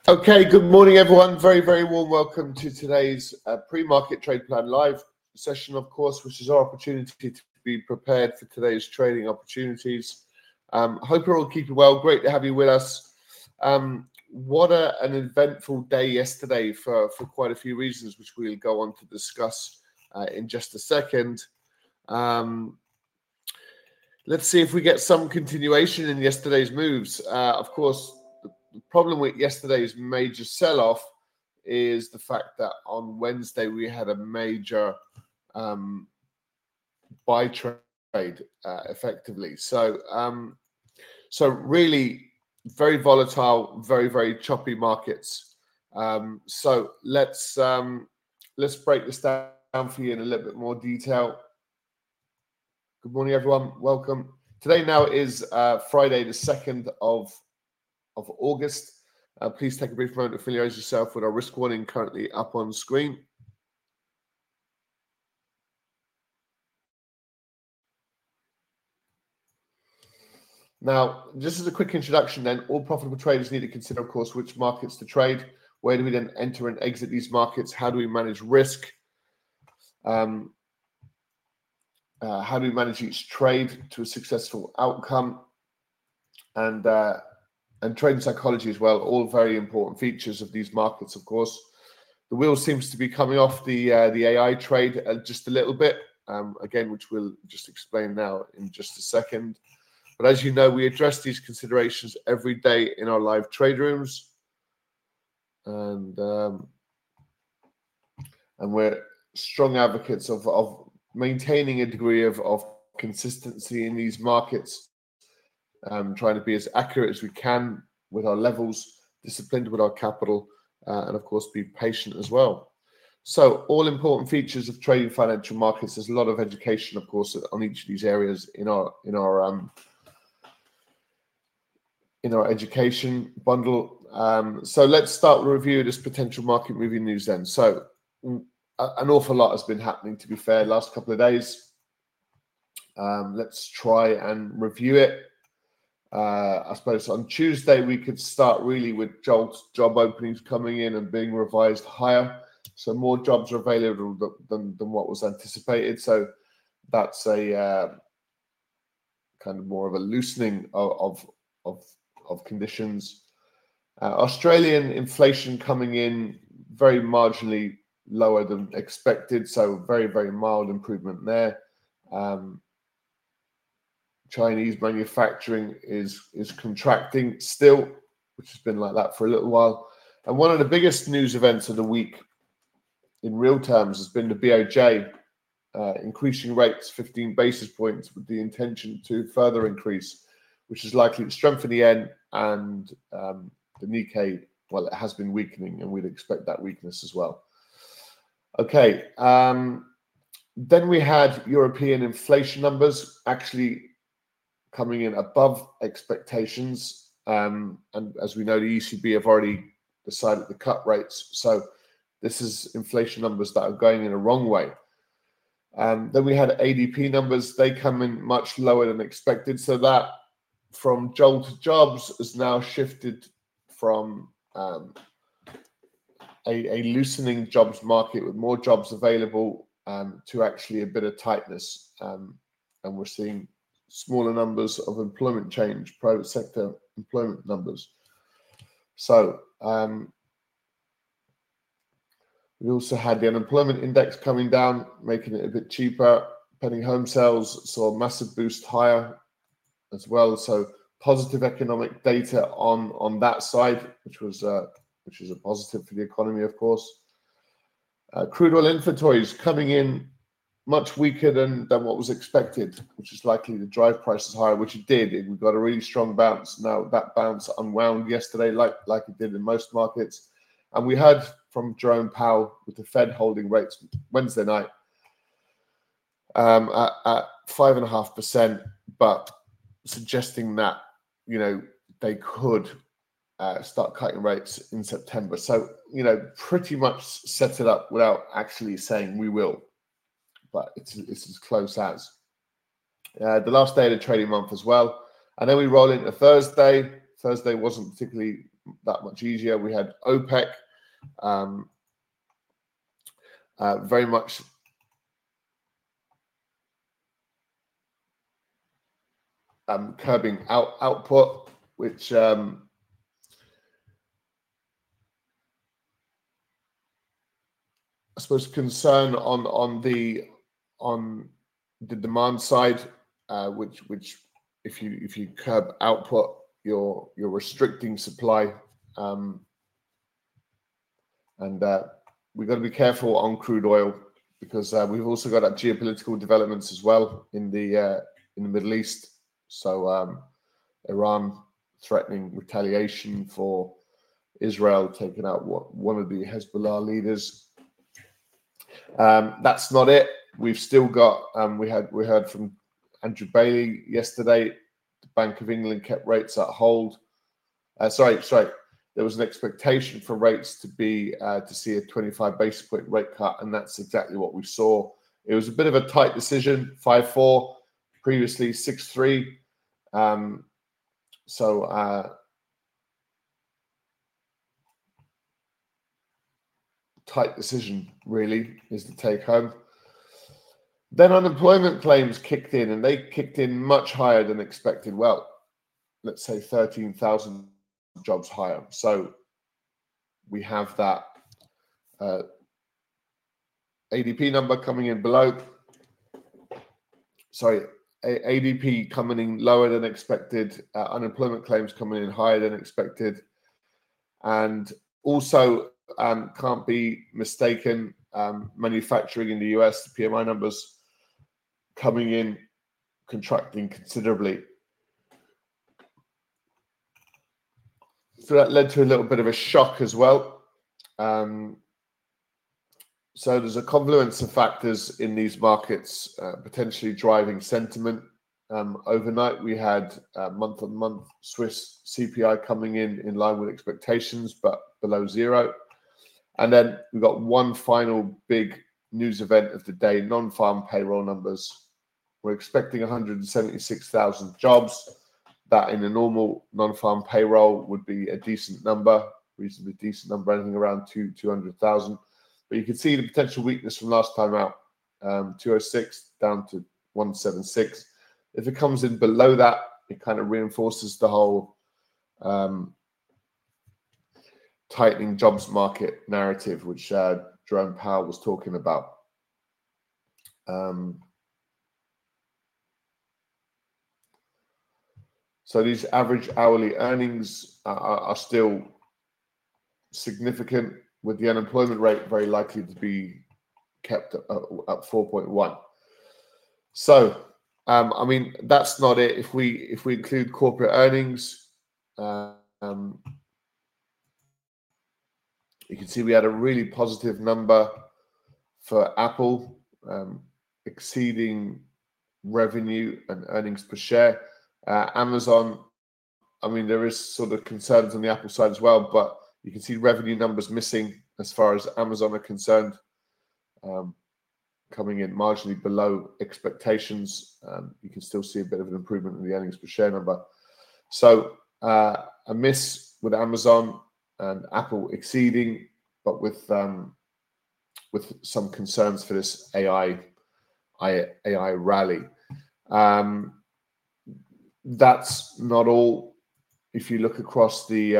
Okay, good morning, everyone. Very, very warm welcome to today's pre-market trade plan live session, of course, which is our opportunity to be prepared for today's trading opportunities. Hope you're all keeping well. Great to have you with us. What an eventful day yesterday for quite a few reasons, which we'll go on to discuss in just a second. Let's see if we get some continuation in yesterday's moves. Of course, the problem with yesterday's major sell-off is the fact that on Wednesday we had a major buy trade effectively. So really very volatile, very, very choppy markets. So let's break this down for you in a little bit more detail. Good morning, everyone. Welcome. Today now is Friday, the 2nd of August. Please take a brief moment to familiarize yourself with our risk warning currently up on screen. Now, just as a quick introduction then, all profitable traders need to consider, of course, which markets to trade. Where do we then enter and exit these markets? How do we manage risk? How do we manage each trade to a successful outcome? And trading psychology as well, all very important features of these markets, of course. The wheel seems to be coming off the AI trade just a little bit, again, which we'll just explain now in just a second. But as you know, we address these considerations every day in our live trade rooms. And we're strong advocates of maintaining a degree of consistency in these markets. Trying to be as accurate as we can with our levels, disciplined with our capital, and of course be patient as well. So all important features of trading financial markets. There's a lot of education, of course, on each of these areas in our education bundle. So let's start with a review of this potential market moving news then. So an awful lot has been happening, to be fair, last couple of days. Let's try and review it. I suppose on Tuesday we could start really with job openings coming in and being revised higher. So more jobs are available than what was anticipated. So that's a kind of more of a loosening of conditions. Australian inflation coming in very marginally lower than expected. So very, very mild improvement there. Chinese manufacturing is contracting still, which has been like that for a little while. And one of the biggest news events of the week in real terms has been the BOJ increasing rates 15 basis points with the intention to further increase, which is likely to strengthen the yen and the Nikkei. Well, it has been weakening, and we'd expect that weakness as well. Okay. Then we had European inflation numbers actually coming in above expectations. And as we know, the ECB have already decided to cut rates. So this is inflation numbers that are going in a wrong way. Then we had ADP numbers. They come in much lower than expected. So that from jolt jobs has now shifted from a loosening jobs market with more jobs available to actually a bit of tightness. And we're seeing smaller numbers of employment change, private sector employment numbers. So we also had the unemployment index coming down, making it a bit cheaper. Pending home sales saw a massive boost higher as well. So positive economic data on that side, which is a positive for the economy, of course. Crude oil inventories coming in much weaker than what was expected, which is likely to drive prices higher, which it did. We got a really strong bounce. Now that bounce unwound yesterday, like it did in most markets. And we heard from Jerome Powell with the Fed holding rates Wednesday night at 5.5%, but suggesting that they could start cutting rates in September. So pretty much set it up without actually saying we will. But it's as close as. The last day of the trading month as well. And then we roll into Thursday. Thursday wasn't particularly that much easier. We had OPEC very much curbing output, which I suppose concern on the demand side, which if you curb output, you're restricting supply, and we've got to be careful on crude oil because we've also got geopolitical developments as well in the Middle East. So Iran threatening retaliation for Israel taking out one of the Hezbollah leaders. That's not it. We've still got. We heard from Andrew Bailey yesterday. The Bank of England kept rates at hold. Sorry. There was an expectation for rates to see a 25 basis point rate cut, and that's exactly what we saw. It was a bit of a tight decision, 5-4, previously 6-3. Tight decision really is the take home. Then unemployment claims kicked in, and they kicked in much higher than expected. Well, let's say 13,000 jobs higher. So we have that ADP number coming in below. Sorry, ADP coming in lower than expected. Unemployment claims coming in higher than expected, and also can't be mistaken. Manufacturing in the US, the PMI numbers coming in contracting considerably. So that led to a little bit of a shock as well. So there's a confluence of factors in these markets potentially driving sentiment. Overnight, we had month-on-month Swiss CPI coming in line with expectations, but below zero. And then we've got one final big news event of the day, non-farm payroll numbers. We're expecting 176,000 jobs. That in a normal non-farm payroll would be a decent number, reasonably decent number, anything around 200,000. But you can see the potential weakness from last time out, 206 down to 176. If it comes in below that, it kind of reinforces the whole tightening jobs market narrative, which Jerome Powell was talking about. So these average hourly earnings are still significant, with the unemployment rate very likely to be kept at 4.1. So, I mean, that's not it. If we include corporate earnings, you can see we had a really positive number for Apple, exceeding revenue and earnings per share. Amazon, I mean, there is sort of concerns on the Apple side as well, but you can see revenue numbers missing as far as Amazon are concerned, coming in marginally below expectations. You can still see a bit of an improvement in the earnings per share number. So a miss with Amazon and Apple exceeding, but with some concerns for this AI rally. That's not all. If you look across the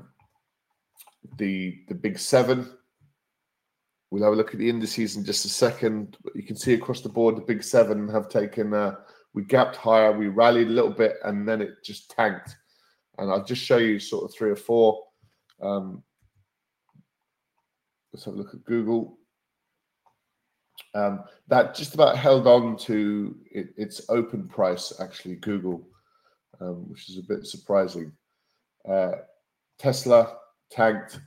big seven, we'll have a look at the indices in just a second. But you can see across the board, the big seven have taken. We gapped higher, we rallied a little bit, and then it just tanked. And I'll just show you sort of 3 or 4. Let's have a look at Google. That just about held on to its open price, actually, Google, which is a bit surprising. Tesla tanked.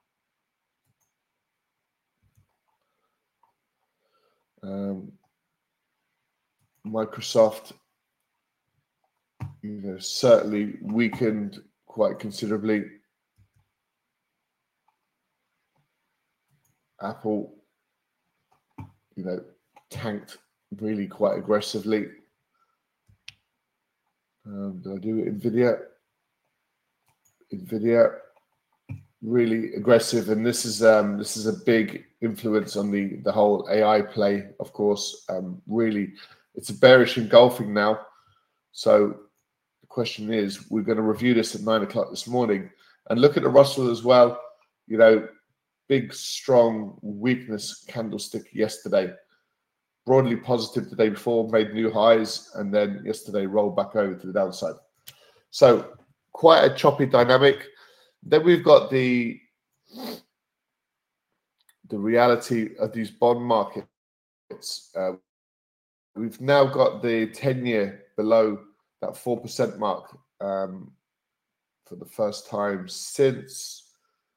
Microsoft, certainly weakened quite considerably. Apple, tanked really quite aggressively. Did I do it? Nvidia. really aggressive, and this is a big influence on the whole AI play. Of course, really, it's a bearish engulfing now. So the question is, we're going to review this at 9 o'clock this morning, and look at the Russell as well. You know, big strong weakness candlestick yesterday. Broadly positive the day before, made new highs, and then yesterday rolled back over to the downside. So quite a choppy dynamic. Then we've got the reality of these bond markets. We've now got the 10-year below that 4% mark for the first time since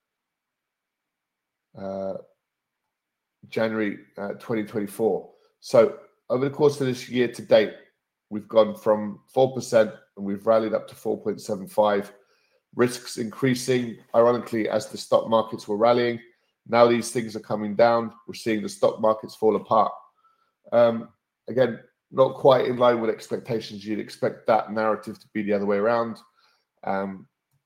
January 2024. So over the course of this year to date, we've gone from 4% and we've rallied up to 4.75. Risks increasing, ironically, as the stock markets were rallying. Now these things are coming down. We're seeing the stock markets fall apart. Again, not quite in line with expectations. You'd expect that narrative to be the other way around. The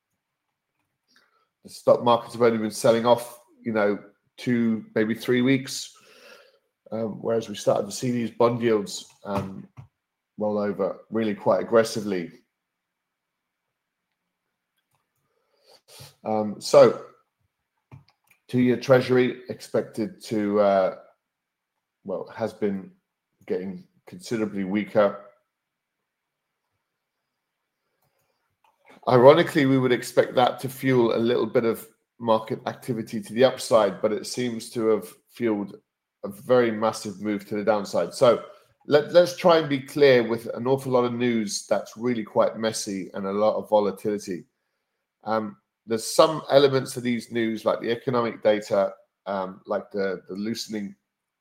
stock markets have only been selling off, 2, maybe 3 weeks, whereas we started to see these bond yields roll over really quite aggressively. So 2-year Treasury expected to, has been getting considerably weaker. Ironically, we would expect that to fuel a little bit of market activity to the upside, but it seems to have fueled a very massive move to the downside. So let's try and be clear with an awful lot of news that's really quite messy and a lot of volatility. There's some elements of these news, like the economic data, like the loosening,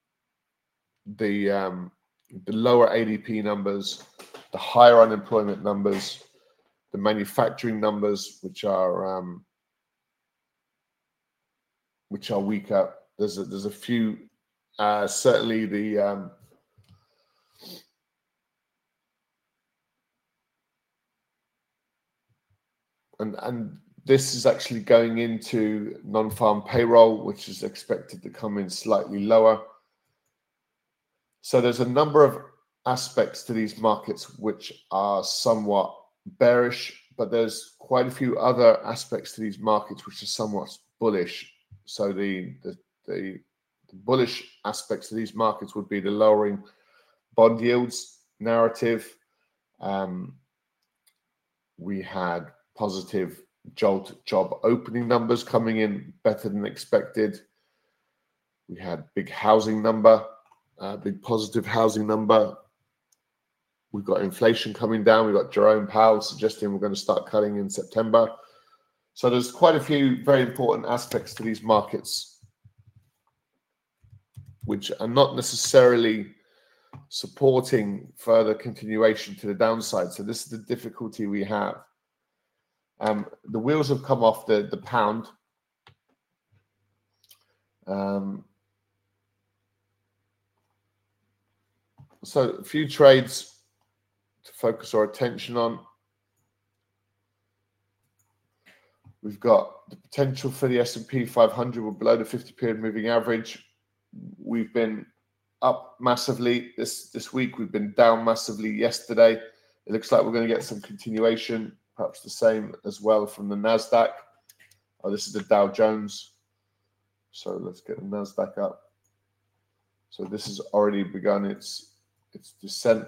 the lower ADP numbers, the higher unemployment numbers, the manufacturing numbers, which are weaker. There's a few, certainly the and this is actually going into non-farm payroll, which is expected to come in slightly lower. So there's a number of aspects to these markets which are somewhat bearish, but there's quite a few other aspects to these markets which are somewhat bullish. So the bullish aspects to these markets would be the lowering bond yields narrative. We had positive job opening numbers coming in better than expected. We had big housing number, big positive housing number. We've got inflation coming down. We've got Jerome Powell suggesting we're going to start cutting in September. So there's quite a few very important aspects to these markets which are not necessarily supporting further continuation to the downside. So this is the difficulty we have. The wheels have come off the pound. So a few trades to focus our attention on. We've got the potential for the S&P 500. We're below the 50-period moving average. We've been up massively this week. We've been down massively yesterday. It looks like we're going to get some continuation, perhaps the same as well from the NASDAQ. Oh, this is the Dow Jones. So let's get the NASDAQ up. So this has already begun its descent.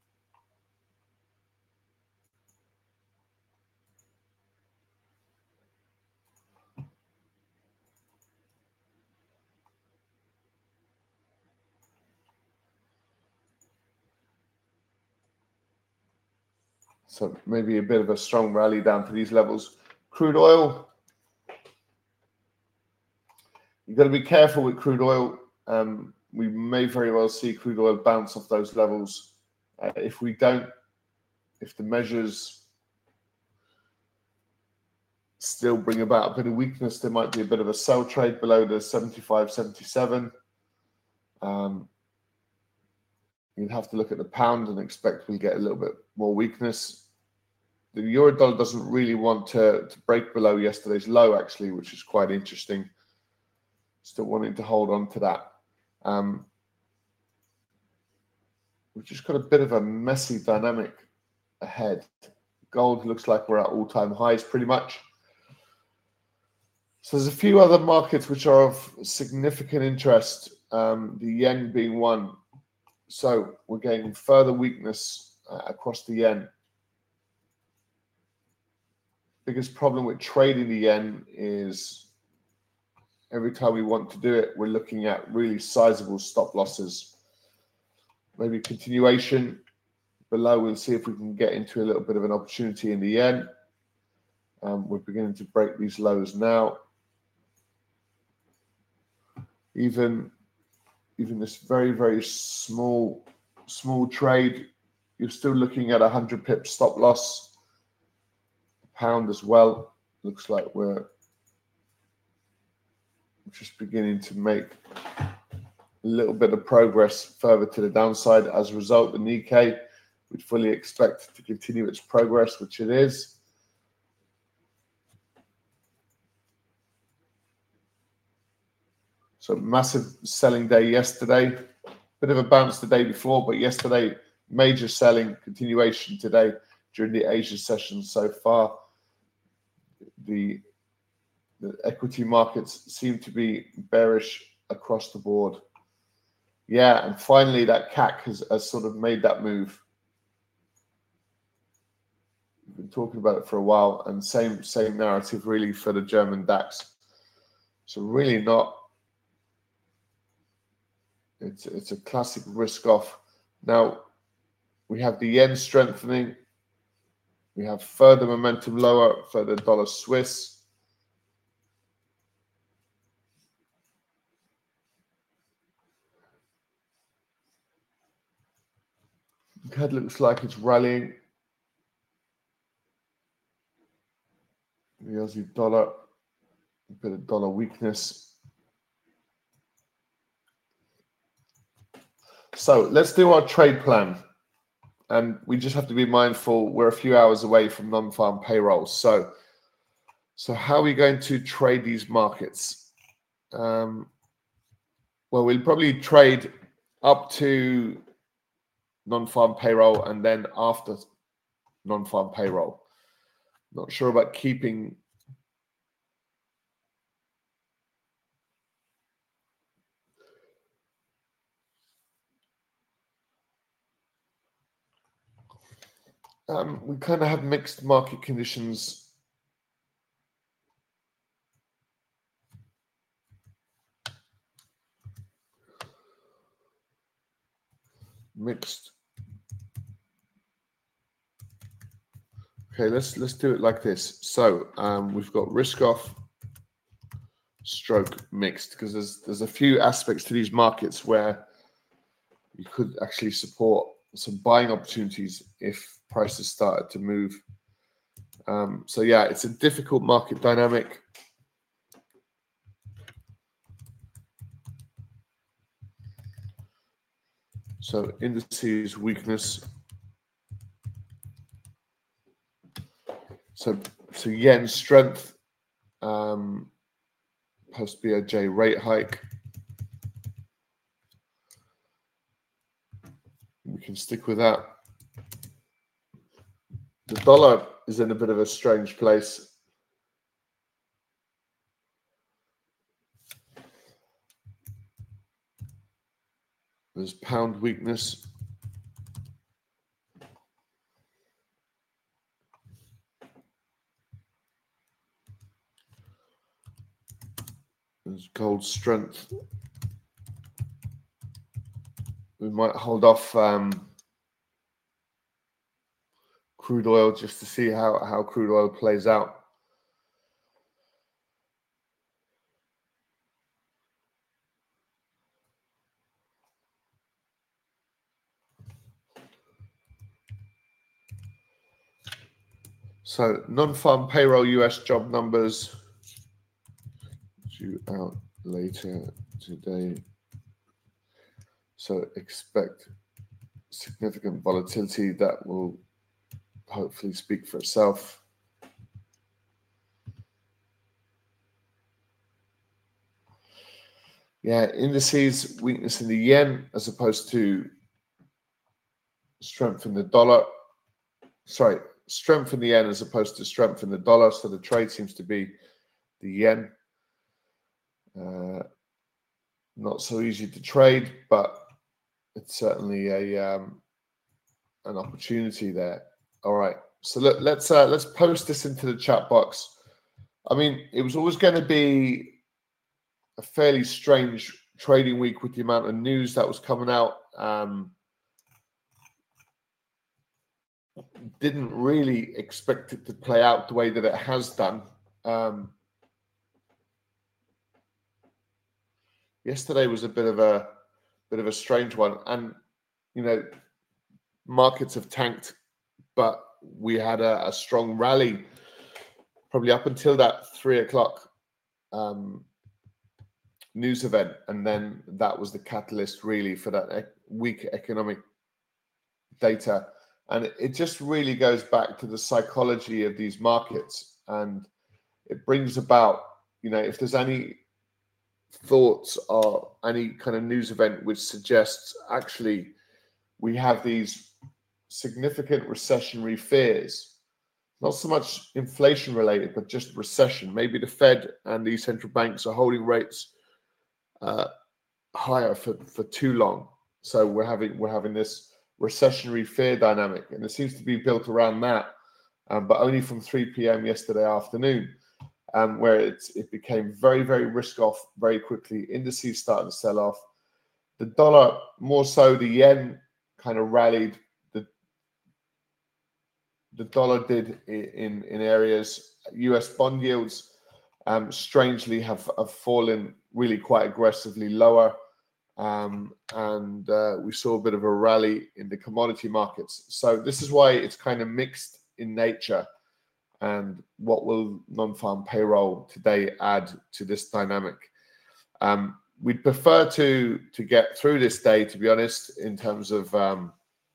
So maybe a bit of a strong rally down to these levels. Crude oil. You've got to be careful with crude oil. We may very well see crude oil bounce off those levels. If the measures still bring about a bit of weakness, there might be a bit of a sell trade below the 75, 77. You'd have to look at the pound and expect we'll get a little bit more weakness. the euro dollar doesn't really want to break below yesterday's low, actually, which is quite interesting. Still wanting to hold on to that. We've just got a bit of a messy dynamic ahead. Gold looks like we're at all-time highs pretty much. So there's a few other markets which are of significant interest, the yen being one. So we're getting further weakness across the yen. Biggest problem with trading the yen is every time we want to do it, we're looking at really sizable stop losses. Maybe continuation below, we'll see if we can get into a little bit of an opportunity in the yen. We're beginning to break these lows now. Even this very, very small trade, you're still looking at 100 pips stop loss. Pound as well. Looks like we're just beginning to make a little bit of progress further to the downside. As a result, the Nikkei, we'd fully expect to continue its progress, which it is. So massive selling day yesterday. Bit of a bounce the day before, but yesterday, major selling continuation today during the Asia session so far. The equity markets seem to be bearish across the board. Yeah, and finally that CAC has sort of made that move. We've been talking about it for a while, and same narrative really for the German DAX. So really not. It's a classic risk off. Now we have the yen strengthening. We have further momentum lower for the dollar Swiss. CAD looks like it's rallying. The Aussie dollar, a bit of dollar weakness. So let's do our trade plan. And we just have to be mindful, we're a few hours away from non-farm payrolls. So how are we going to trade these markets? Well, we'll probably trade up to non-farm payroll and then after non-farm payroll. Not sure about keeping we kind of have mixed market conditions. Mixed. Okay, let's do it like this. So we've got risk off, stroke mixed, because there's a few aspects to these markets where you could actually support some buying opportunities if prices started to move. So yeah, it's a difficult market dynamic. So indices weakness. So yen strength, post BOJ rate hike. We can stick with that. The dollar is in a bit of a strange place. There's pound weakness. There's gold strength. We might hold off crude oil just to see how crude oil plays out. So non-farm payroll US job numbers due out later today. So expect significant volatility that will hopefully speak for itself. Yeah, indices, weakness in the yen as opposed to strength in the dollar. Sorry, strength in the yen as opposed to strength in the dollar. So the trade seems to be the yen. Not so easy to trade, but it's certainly an opportunity there. All right, so let's post this into the chat box. I mean, it was always going to be a fairly strange trading week with the amount of news that was coming out. Didn't really expect it to play out the way that it has done. Yesterday was a bit of a strange one, and markets have tanked, but we had a strong rally probably up until that 3 o'clock news event, and then that was the catalyst really for that weak economic data. And it just really goes back to the psychology of these markets, and it brings about, if there's any thoughts or any kind of news event which suggests actually we have these significant recessionary fears, not so much inflation related, but just recession. Maybe the Fed and these central banks are holding rates higher for too long. So we're having this recessionary fear dynamic, and it seems to be built around that, but only from 3 p.m. yesterday afternoon, where it became very, very risk off very quickly. Indices started to sell off. The dollar, more so the yen, kind of rallied. The dollar did in areas. US bond yields, strangely, have fallen really quite aggressively lower. And we saw a bit of a rally in the commodity markets. So this is why it's kind of mixed in nature. And what will non-farm payroll today add to this dynamic? We'd prefer to get through this day, to be honest, in terms of some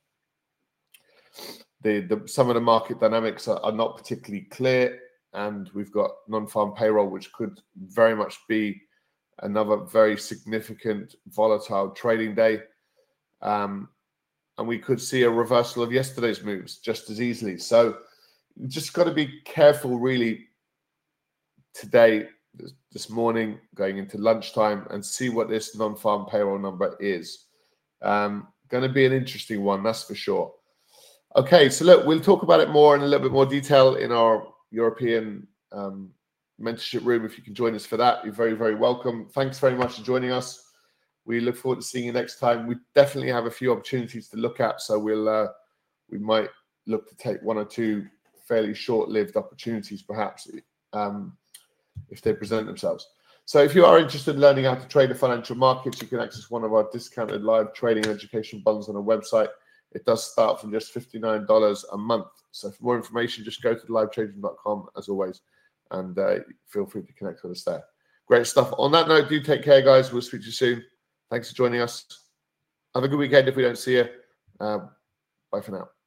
of the market dynamics are not particularly clear, and we've got non-farm payroll, which could very much be another very significant volatile trading day, and we could see a reversal of yesterday's moves just as easily. So you just got to be careful really today, this morning, going into lunchtime, and see what this non-farm payroll number is. Going to be an interesting one, that's for sure. Okay, so look, we'll talk about it more in a little bit more detail in our European mentorship room. If you can join us for that, you're very, very welcome. Thanks very much for joining us. We look forward to seeing you next time. We definitely have a few opportunities to look at, so we might look to take one or two fairly short-lived opportunities, perhaps, if they present themselves. So if you are interested in learning how to trade the financial markets, you can access one of our discounted live trading and education bundles on our website. It does start from just $59 a month. So for more information, just go to livetrading.com as always, and feel free to connect with us there. Great stuff. On that note, do take care, guys. We'll speak to you soon. Thanks for joining us. Have a good weekend if we don't see you. Bye for now.